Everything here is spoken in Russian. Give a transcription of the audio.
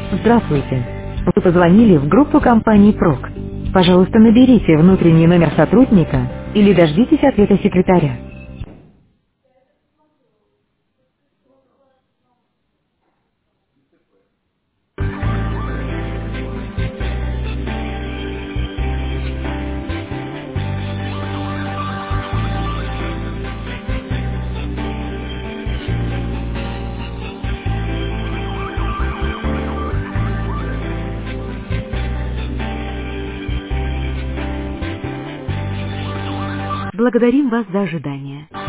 Здравствуйте. Вы позвонили в группу компании ПРОК. Пожалуйста, наберите внутренний номер сотрудника или дождитесь ответа секретаря. Благодарим вас за ожидание.